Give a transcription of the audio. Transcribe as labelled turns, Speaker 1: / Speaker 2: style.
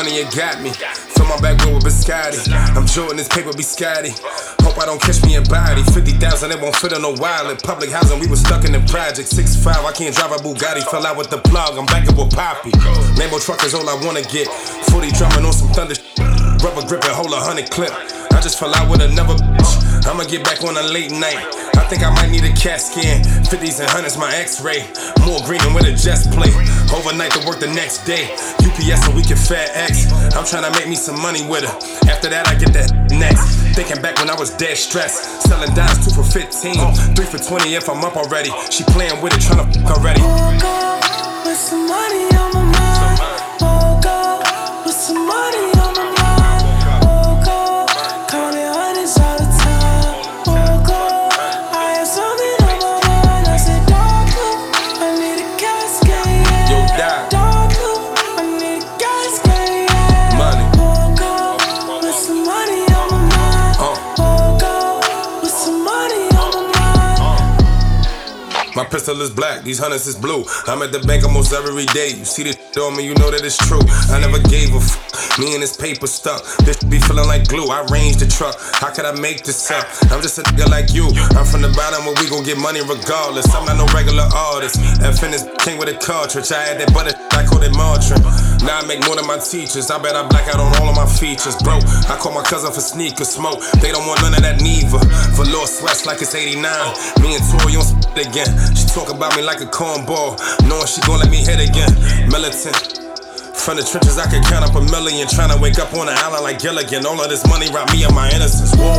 Speaker 1: money, it got me. Fill my back with biscotti. I'm Jordan, this paper be scatty. Hope I don't catch me in body. 50,000, it won't fit on no wallet. Public housing, we was stuck in the project. 6'5", I can't drive a Bugatti. Fell out with the plug, I'm back up with Poppy. Lambo truck is all I wanna get. 40 drumming on some thunder. Rubber grip and hold 100 clip. I just fell out with another bitch. I'ma get back on a late night. I think I might need a CAT scan. 50s and 100s, my x-ray. More green than with a Jets plate. Overnight to work the next day. UPS so we can fat X. I'm tryna make me some money with her. After that, I get that next. Thinking back when I was dead stressed. Selling dimes 2 for 15. 3 for 20 if I'm up already. She playing with it, tryna fuck already.
Speaker 2: Woke up with some money on my mind. Woke up with some money on my mind. Woke up, counting hundreds all the time. Woke up, I had something on my mind. I said, dog, I need a casket, yeah.
Speaker 1: Yo, die.
Speaker 2: Dog, I need a casket, yeah.
Speaker 1: Money.
Speaker 2: Woke up with some money on my mind. Woke up with some money on my mind.
Speaker 1: My pistol is black, these hundreds is blue. I'm at the bank almost every day. You see this on me, you know that it's true. I never gave a me and this paper stuck. This be feeling like glue. I range the truck. How could I make this up? I'm just a nigga like you. I'm from the bottom where we gon' get money regardless. I'm not no regular artist. FN is king with a cartridge. I had that butter, I called it margarine. Now I make more than my teachers. I bet I black out on all of my features, bro. I call my cousin for sneaker smoke. They don't want none of that neither. For Lord Sweats like it's 89. Me and Tori on again. She talk about me like a cornball, knowing she gon' let me hit again. Militant. From the trenches, I could count up 1 million. Tryna wake up on an island like Gilligan. All of this money robbed me of my innocence. War